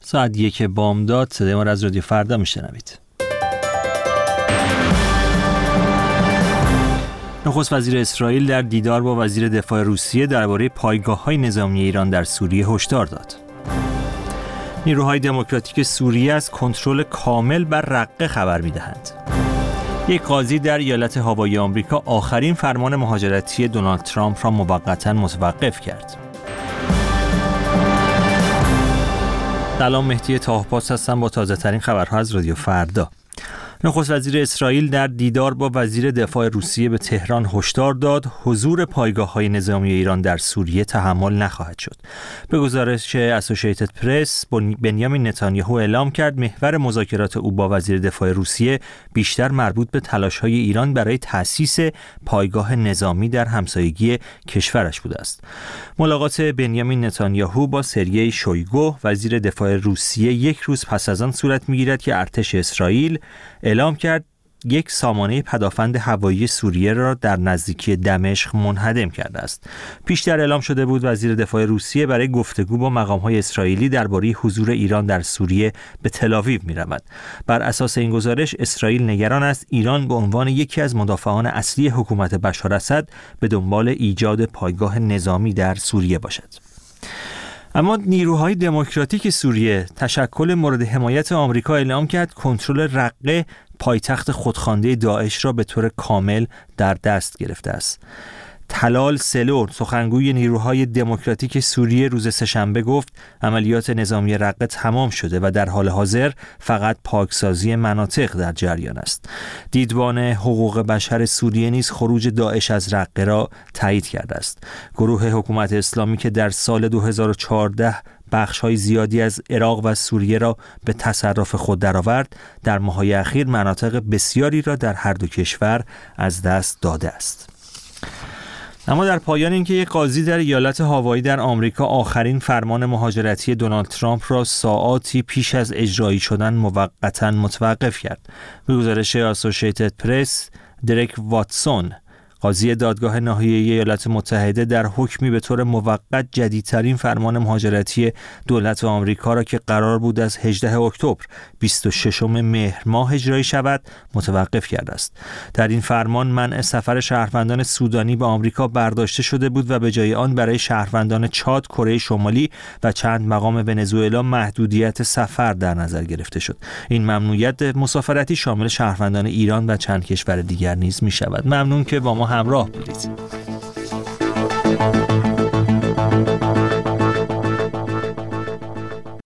ساعت 1 بامداد صدای ما را از رادیو فردا میشنوید. نخست وزیر اسرائیل در دیدار با وزیر دفاع روسیه درباره پایگاه‌های نظامی ایران در سوریه هشدار داد. نیروهای دموکراتیک سوریه از کنترل کامل بر رقه خبر می‌دهند. یک قاضی در ایالت هاوایی آمریکا آخرین فرمان مهاجرتی دونالد ترامپ را موقتاً متوقف کرد. سلام، مهدی طاه‌پاس هستم با تازه‌ترین خبرها از رادیو فردا. نخست وزیر اسرائیل در دیدار با وزیر دفاع روسیه به تهران هشدار داد حضور پایگاه‌های نظامی ایران در سوریه تحمل نخواهد شد. به گزارش اسوسییتد پرس، بنیامین نتانیاهو اعلام کرد محور مذاکرات او با وزیر دفاع روسیه بیشتر مربوط به تلاش‌های ایران برای تأسیس پایگاه نظامی در همسایگی کشورش بوده است. ملاقات بنیامین نتانیاهو با سرگئی شویگو وزیر دفاع روسیه یک روز پس از آن صورت می‌گیرد که ارتش اسرائیل اعلام کرد یک سامانه پدافند هوایی سوریه را در نزدیکی دمشق منهدم کرده است. پیشتر اعلام شده بود وزیر دفاع روسیه برای گفتگو با مقام‌های اسرائیلی درباره حضور ایران در سوریه به تل‌آویو می‌رود. بر اساس این گزارش اسرائیل نگران است ایران به عنوان یکی از مدافعان اصلی حکومت بشار اسد به دنبال ایجاد پایگاه نظامی در سوریه باشد. اما نیروهای دموکراتیک سوریه تشکل مورد حمایت آمریکا اعلام کرد کنترل رقه پایتخت خودخوانده داعش را به طور کامل در دست گرفته است. طلال سلور، سخنگوی نیروهای دموکراتیک سوریه، روز سه‌شنبه گفت عملیات نظامی رقه تمام شده و در حال حاضر فقط پاکسازی مناطق در جریان است. دیدبان حقوق بشر سوریه نیز خروج داعش از رقه را تایید کرده است. گروه حکومت اسلامی که در سال 2014 بخش‌های زیادی از عراق و سوریه را به تصرف خود درآورد، در ماه‌های اخیر مناطق بسیاری را در هر دو کشور از دست داده است. اما در پایان اینکه یک قاضی در ایالت هاوایی در آمریکا آخرین فرمان مهاجرتی دونالد ترامپ را ساعاتی پیش از اجرایی شدن موقتاً متوقف کرد. به گزارش اسوسییتد پرس، درک واتسون، قاضی دادگاه ناحیه‌ای ایالات متحده، در حکمی به طور موقت جدیدترین فرمان مهاجرتی دولت آمریکا را که قرار بود از 18 اکتبر 26 مهر ماه اجرایی شود متوقف کرده است. در این فرمان منع سفر شهروندان سودانی به آمریکا برداشته شده بود و به جای آن برای شهروندان چاد، کره شمالی و چند مقام ونزوئلا محدودیت سفر در نظر گرفته شد. این ممنوعیت مسافرتی شامل شهروندان ایران و چند کشور دیگر نیز می شود. ممنون که با ما همراه بودید.